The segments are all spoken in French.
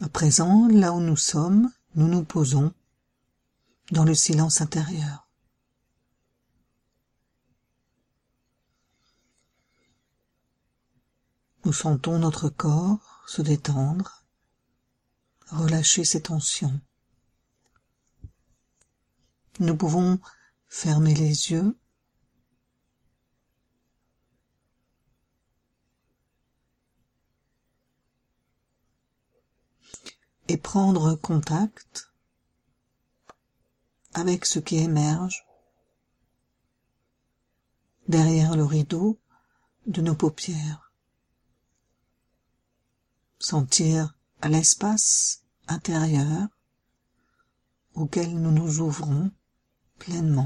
À présent, là où nous sommes, nous nous posons dans le silence intérieur. Nous sentons notre corps se détendre, relâcher ses tensions. Nous pouvons fermer les yeux et prendre contact avec ce qui émerge derrière le rideau de nos paupières. Sentir l'espace intérieur auquel nous nous ouvrons pleinement.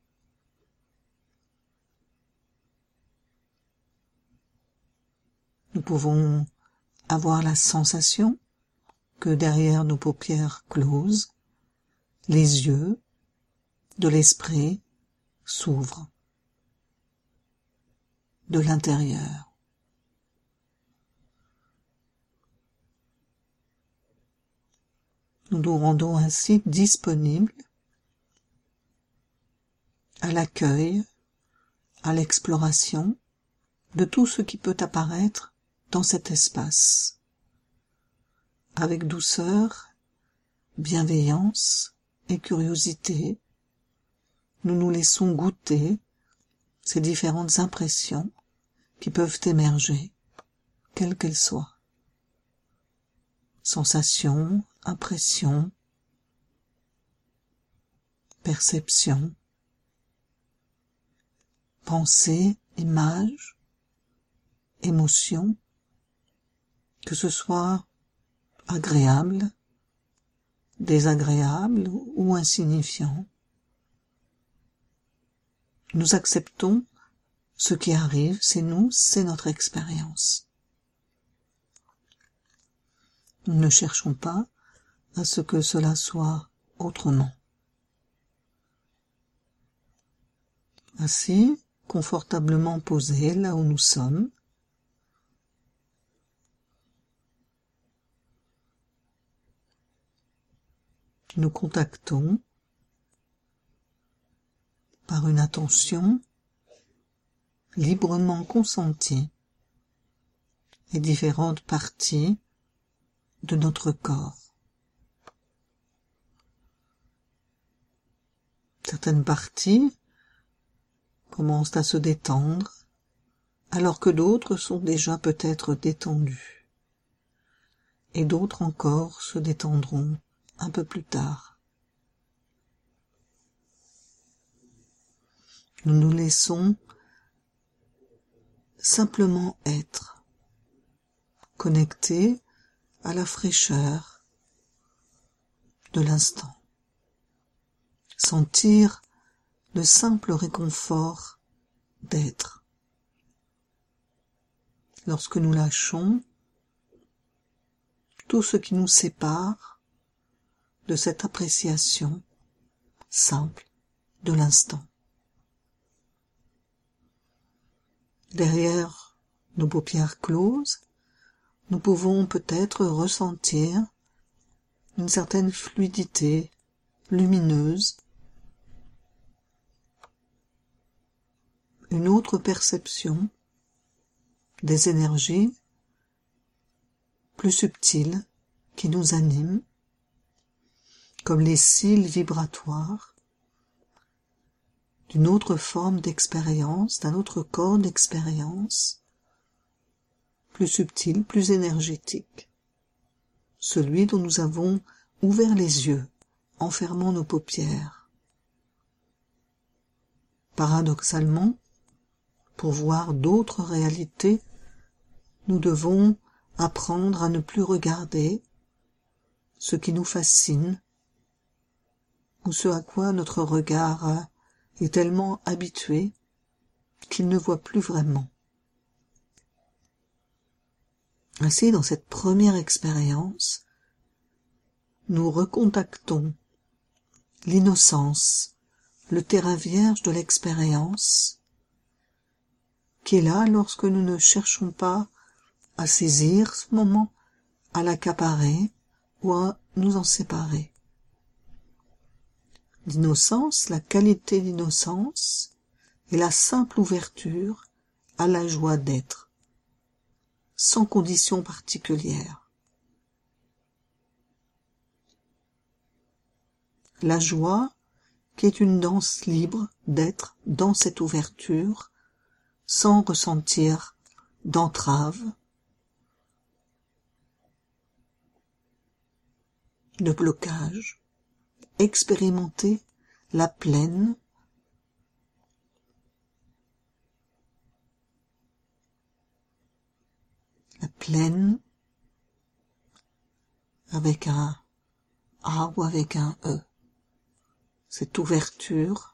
Nous pouvons avoir la sensation que derrière nos paupières closes, les yeux de l'esprit s'ouvrent de l'intérieur. Nous nous rendons ainsi disponibles à l'accueil, à l'exploration de tout ce qui peut apparaître dans cet espace, avec douceur, bienveillance et curiosité. Nous nous laissons goûter ces différentes impressions qui peuvent émerger, quelles qu'elles soient. Sensations, impressions, perceptions, pensées, images, émotions, que ce soit agréable, désagréable ou insignifiant. Nous acceptons ce qui arrive, c'est nous, c'est notre expérience. Nous ne cherchons pas à ce que cela soit autrement. Ainsi, confortablement posés là où nous sommes, nous contactons par une attention librement consentie les différentes parties de notre corps. Certaines parties commencent à se détendre, alors que d'autres sont déjà peut-être détendues, et d'autres encore se détendront un peu plus tard. Nous nous laissons simplement être, connectés à la fraîcheur de l'instant. Sentir le simple réconfort d'être. Lorsque nous lâchons tout ce qui nous sépare de cette appréciation simple de l'instant. Derrière nos paupières closes, nous pouvons peut-être ressentir une certaine fluidité lumineuse, une autre perception des énergies plus subtiles qui nous animent, comme les cils vibratoires d'une autre forme d'expérience, d'un autre corps d'expérience, plus subtil, plus énergétique, celui dont nous avons ouvert les yeux en fermant nos paupières. Paradoxalement, pour voir d'autres réalités, nous devons apprendre à ne plus regarder ce qui nous fascine ou ce à quoi notre regard est tellement habitué qu'il ne voit plus vraiment. Ainsi, dans cette première expérience, nous recontactons l'innocence, le terrain vierge de l'expérience, qui est là lorsque nous ne cherchons pas à saisir ce moment, à l'accaparer, ou à nous en séparer. L'innocence, la qualité d'innocence, est la simple ouverture à la joie d'être, sans condition particulière. La joie, qui est une danse libre d'être dans cette ouverture, sans ressentir d'entrave, de blocage, expérimenter la plaine, avec un A ou avec un E. Cette ouverture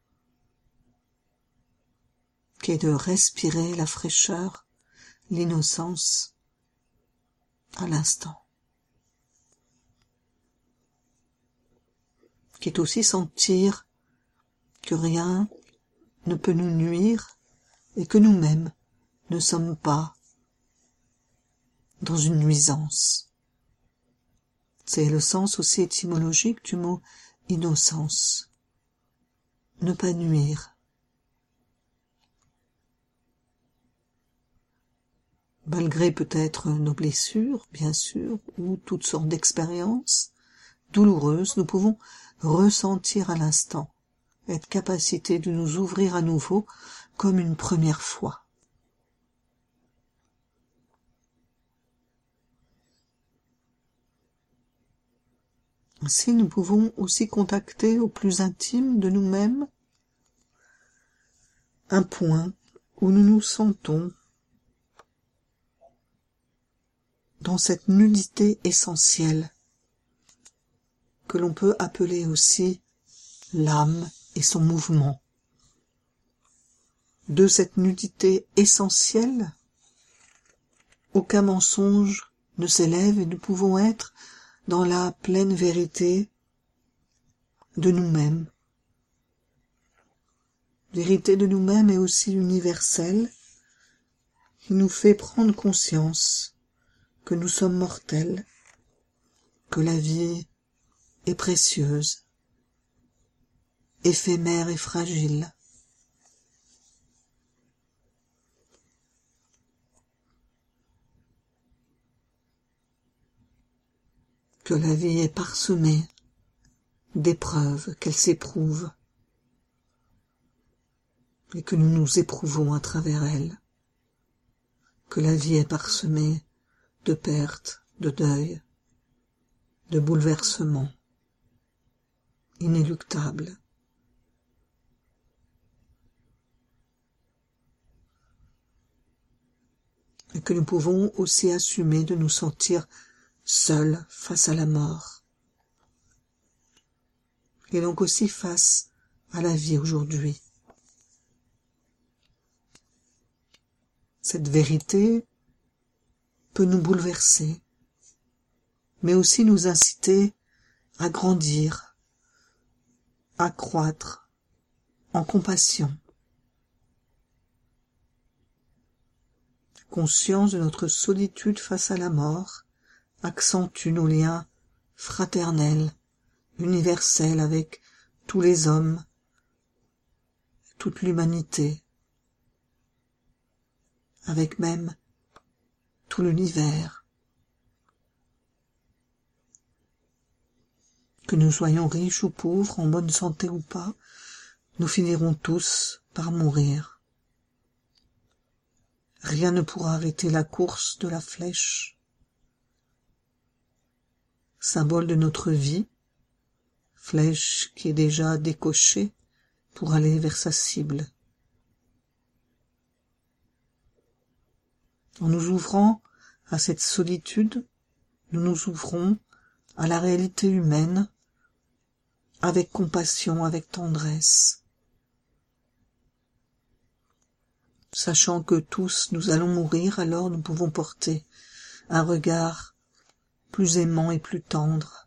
qui est de respirer la fraîcheur, l'innocence à l'instant. Qui est aussi sentir que rien ne peut nous nuire et que nous-mêmes ne sommes pas dans une nuisance. C'est le sens aussi étymologique du mot innocence. Ne pas nuire. Malgré peut-être nos blessures, bien sûr, ou toutes sortes d'expériences douloureuses, nous pouvons ressentir à l'instant, être capacité de nous ouvrir à nouveau comme une première fois. Ainsi, nous pouvons aussi contacter au plus intime de nous-mêmes un point où nous nous sentons dans cette nudité essentielle que l'on peut appeler aussi l'âme et son mouvement. De cette nudité essentielle, aucun mensonge ne s'élève et nous pouvons être dans la pleine vérité de nous-mêmes. Vérité de nous-mêmes est aussi universelle, qui nous fait prendre conscience que nous sommes mortels, que la vie est précieuse, éphémère et fragile. Que la vie est parsemée d'épreuves qu'elle s'éprouve et que nous nous éprouvons à travers elle. Que la vie est parsemée de pertes, de deuil, de bouleversements inéluctables. Et que nous pouvons aussi assumer de nous sentir seuls face à la mort. Et donc aussi face à la vie aujourd'hui. Cette vérité peut nous bouleverser, mais aussi nous inciter à grandir, à croître en compassion. Conscience de notre solitude face à la mort accentue nos liens fraternels, universels avec tous les hommes, toute l'humanité, avec même tout l'univers. Que nous soyons riches ou pauvres, en bonne santé ou pas, nous finirons tous par mourir. Rien ne pourra arrêter la course de la flèche, symbole de notre vie, flèche qui est déjà décochée pour aller vers sa cible. En nous ouvrant à cette solitude, nous nous ouvrons à la réalité humaine avec compassion, avec tendresse, sachant que tous nous allons mourir, alors nous pouvons porter un regard plus aimant et plus tendre.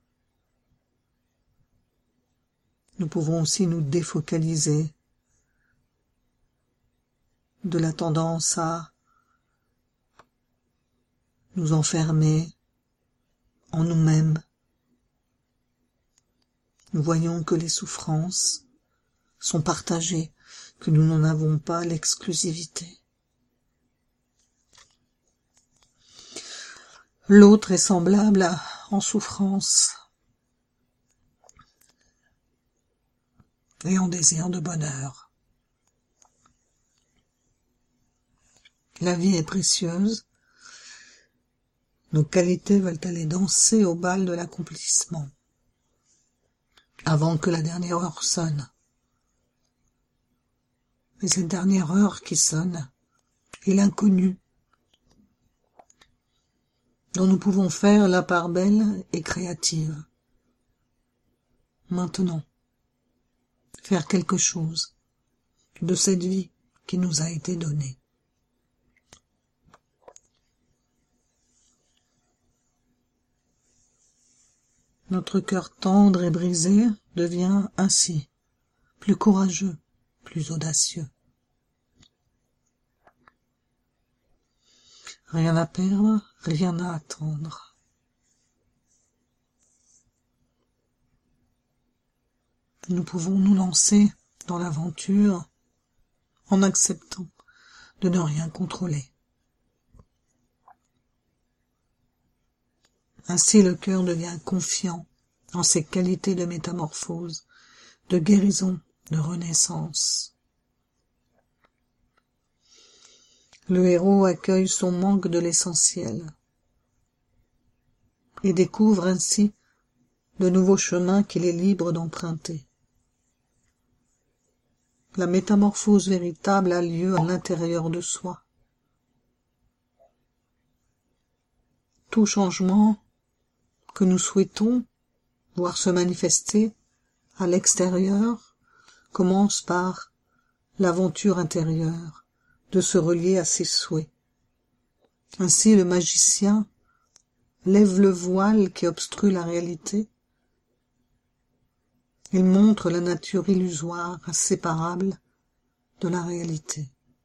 Nous pouvons aussi nous défocaliser de la tendance à nous enfermer, en nous-mêmes. Nous voyons que les souffrances sont partagées, que nous n'en avons pas l'exclusivité. L'autre est semblable en souffrance et en désir de bonheur. La vie est précieuse. Nos qualités veulent aller danser au bal de l'accomplissement, avant que la dernière heure sonne. Mais cette dernière heure qui sonne est l'inconnu, dont nous pouvons faire la part belle et créative. Maintenant, faire quelque chose de cette vie qui nous a été donnée. Notre cœur tendre et brisé devient ainsi plus courageux, plus audacieux. Rien à perdre, rien à attendre. Nous pouvons nous lancer dans l'aventure en acceptant de ne rien contrôler. Ainsi le cœur devient confiant en ses qualités de métamorphose, de guérison, de renaissance. Le héros accueille son manque de l'essentiel et découvre ainsi de nouveaux chemins qu'il est libre d'emprunter. La métamorphose véritable a lieu à l'intérieur de soi. Tout changement que nous souhaitons voir se manifester à l'extérieur commence par l'aventure intérieure de se relier à ses souhaits. Ainsi le magicien lève le voile qui obstrue la réalité. Il montre la nature illusoire, inséparable de la réalité.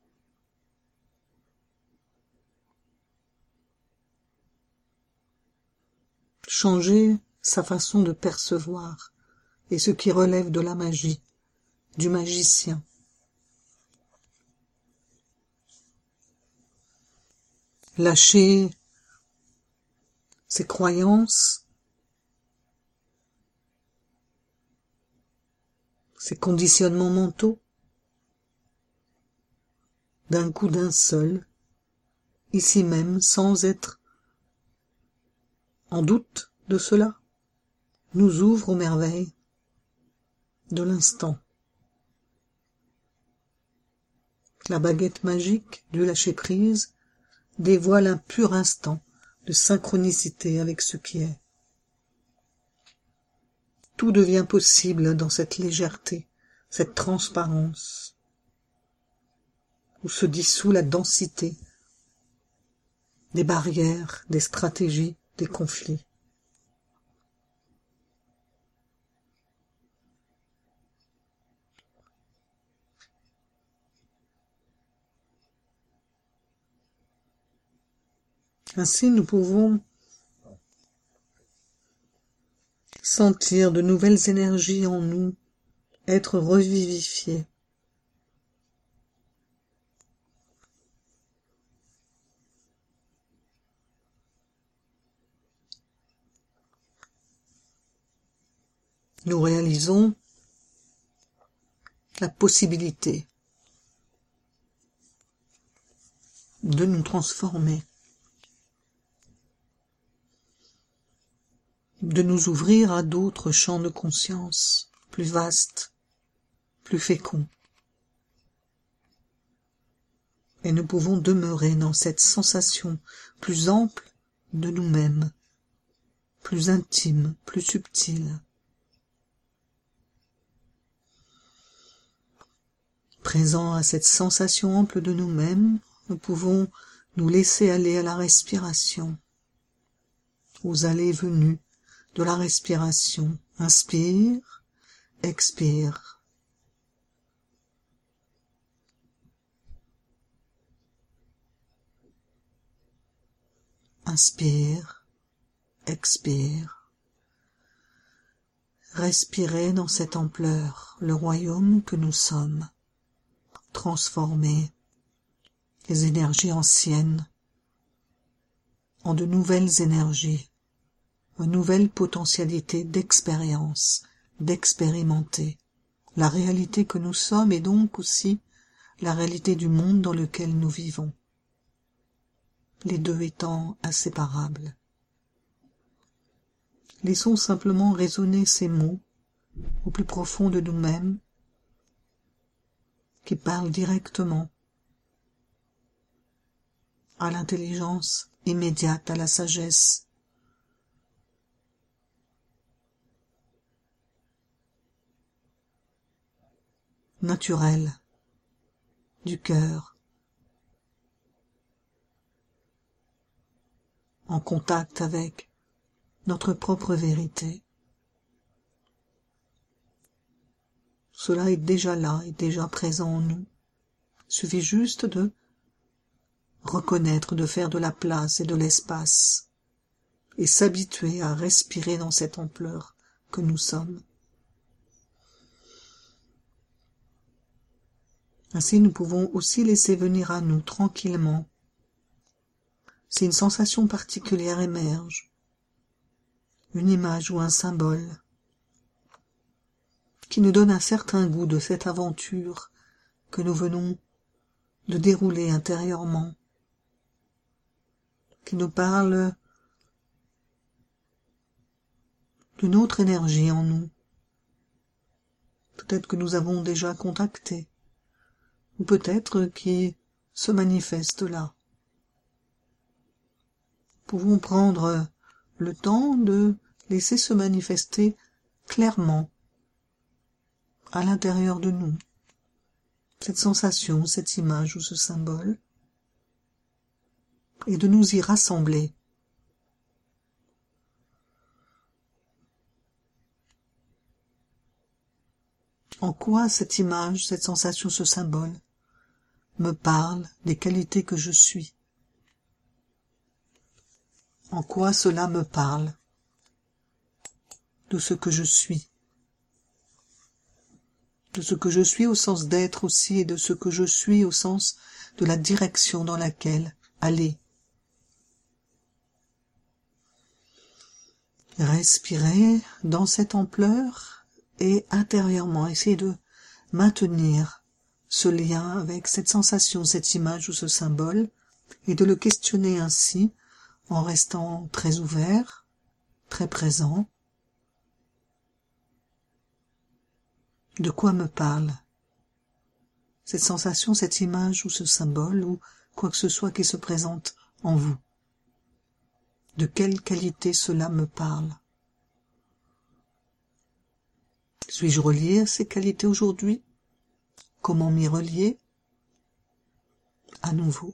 Changer sa façon de percevoir est ce qui relève de la magie, du magicien. Lâcher ses croyances, ses conditionnements mentaux, d'un coup d'un seul, ici même, sans être en doute de cela, nous ouvre aux merveilles de l'instant. La baguette magique du lâcher-prise dévoile un pur instant de synchronicité avec ce qui est. Tout devient possible dans cette légèreté, cette transparence, où se dissout la densité des barrières, des stratégies, des conflits. Ainsi, nous pouvons sentir de nouvelles énergies en nous, être revivifiés. Nous réalisons la possibilité de nous transformer, de nous ouvrir à d'autres champs de conscience, plus vastes, plus féconds. Et nous pouvons demeurer dans cette sensation plus ample de nous-mêmes, plus intime, plus subtile. Présent à cette sensation ample de nous-mêmes, nous pouvons nous laisser aller à la respiration, aux allées et venues de la respiration. Inspire, expire. Inspire, expire. Respirez dans cette ampleur le royaume que nous sommes. Transformez les énergies anciennes en de nouvelles énergies, une nouvelle potentialité d'expérience, d'expérimenter la réalité que nous sommes et donc aussi la réalité du monde dans lequel nous vivons, les deux étant inséparables. Laissons simplement résonner ces mots au plus profond de nous-mêmes qui parlent directement à l'intelligence immédiate, à la sagesse, naturelle du cœur, en contact avec notre propre vérité. Cela est déjà là, est déjà présent en nous. Il suffit juste de reconnaître, de faire de la place et de l'espace, et s'habituer à respirer dans cette ampleur que nous sommes. Ainsi, nous pouvons aussi laisser venir à nous tranquillement, si une sensation particulière émerge, une image ou un symbole, qui nous donne un certain goût de cette aventure que nous venons de dérouler intérieurement, qui nous parle d'une autre énergie en nous, peut-être que nous avons déjà contacté, ou peut-être qui se manifeste là. Nous pouvons prendre le temps de laisser se manifester clairement à l'intérieur de nous cette sensation, cette image ou ce symbole, et de nous y rassembler. En quoi cette image, cette sensation, ce symbole me parle des qualités que je suis? En quoi cela me parle de ce que je suis? De ce que je suis au sens d'être aussi, et de ce que je suis au sens de la direction dans laquelle aller. Respirez dans cette ampleur et intérieurement, essayez de maintenir ce lien avec cette sensation, cette image ou ce symbole, et de le questionner ainsi en restant très ouvert, très présent. De quoi me parle cette sensation, cette image ou ce symbole ou quoi que ce soit qui se présente en vous? De quelle qualité cela me parle? Suis-je relié à ces qualités aujourd'hui? Comment m'y relier? À nouveau.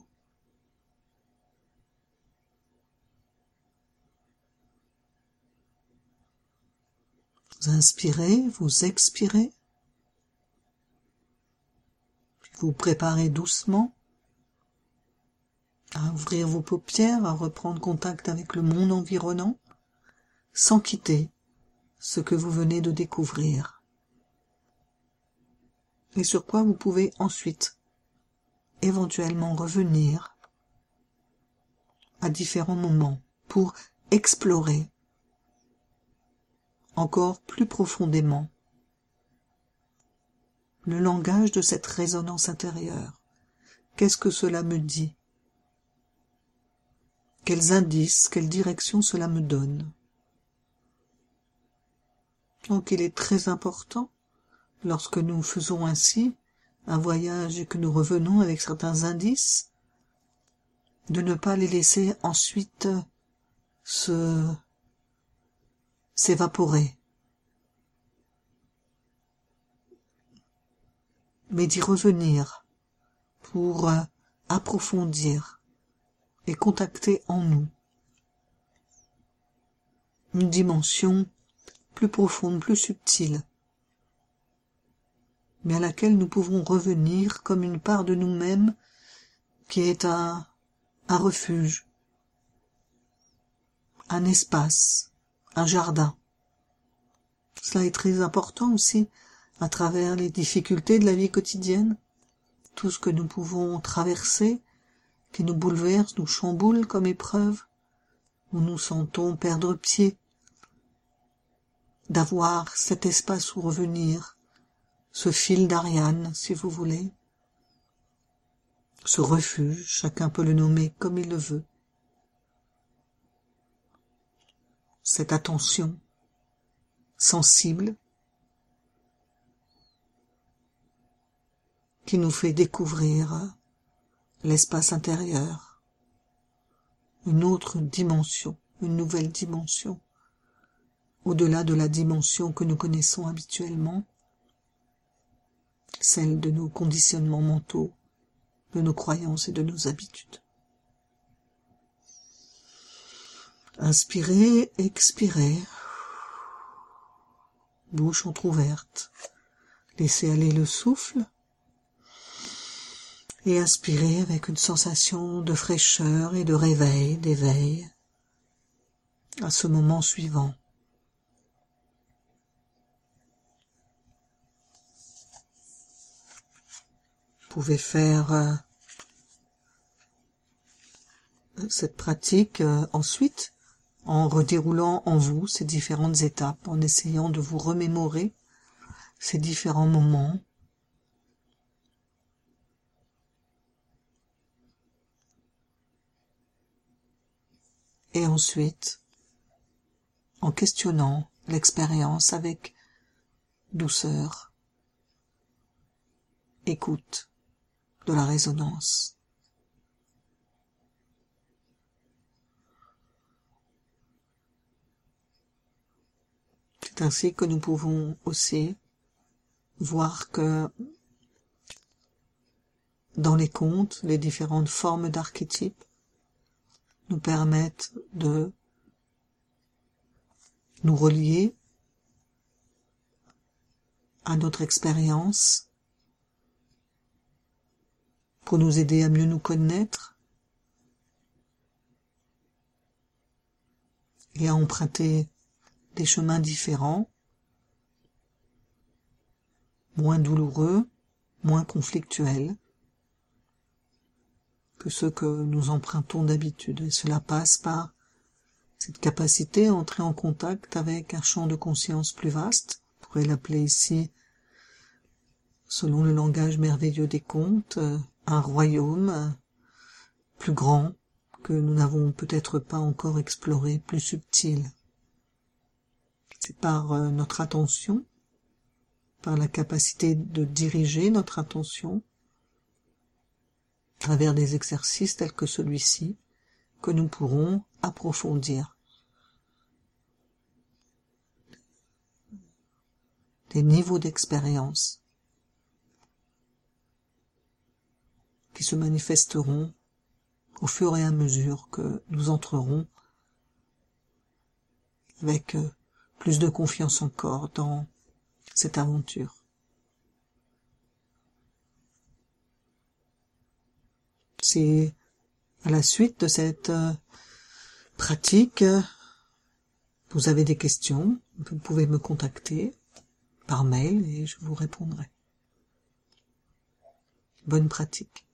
Vous inspirez, vous expirez. Vous préparez doucement à ouvrir vos paupières, à reprendre contact avec le monde environnant, sans quitter ce que vous venez de découvrir. Et sur quoi vous pouvez ensuite éventuellement revenir à différents moments pour explorer encore plus profondément le langage de cette résonance intérieure. Qu'est-ce que cela me dit? Quels indices, quelle direction cela me donne? Donc il est très important, lorsque nous faisons ainsi un voyage et que nous revenons avec certains indices, de ne pas les laisser ensuite s'évaporer, mais d'y revenir pour approfondir et contacter en nous une dimension plus profonde, plus subtile, mais à laquelle nous pouvons revenir comme une part de nous-mêmes qui est un refuge, un espace, un jardin. Cela est très important aussi à travers les difficultés de la vie quotidienne, tout ce que nous pouvons traverser, qui nous bouleverse, nous chamboule comme épreuve, où nous sentons perdre pied, d'avoir cet espace où revenir, ce fil d'Ariane, si vous voulez, ce refuge, chacun peut le nommer comme il le veut, cette attention sensible qui nous fait découvrir l'espace intérieur, une autre dimension, une nouvelle dimension, au-delà de la dimension que nous connaissons habituellement, celle de nos conditionnements mentaux, de nos croyances et de nos habitudes. Inspirez, expirez, bouche entrouverte, laissez aller le souffle et inspirez avec une sensation de fraîcheur et de réveil, d'éveil à ce moment suivant. Vous pouvez faire cette pratique ensuite en redéroulant en vous ces différentes étapes, en essayant de vous remémorer ces différents moments. Et ensuite, en questionnant l'expérience avec douceur, écoute de la résonance. C'est ainsi que nous pouvons aussi voir que dans les contes, les différentes formes d'archétypes nous permettent de nous relier à notre expérience pour nous aider à mieux nous connaître et à emprunter des chemins différents, moins douloureux, moins conflictuels que ceux que nous empruntons d'habitude. Et cela passe par cette capacité à entrer en contact avec un champ de conscience plus vaste, on pourrait l'appeler ici, selon le langage merveilleux des contes, un royaume plus grand que nous n'avons peut-être pas encore exploré, plus subtil. C'est par notre attention, par la capacité de diriger notre attention, à travers des exercices tels que celui-ci, que nous pourrons approfondir des niveaux d'expérience qui se manifesteront au fur et à mesure que nous entrerons avec plus de confiance encore dans cette aventure. Si à la suite de cette pratique, vous avez des questions, vous pouvez me contacter par mail et je vous répondrai. Bonne pratique.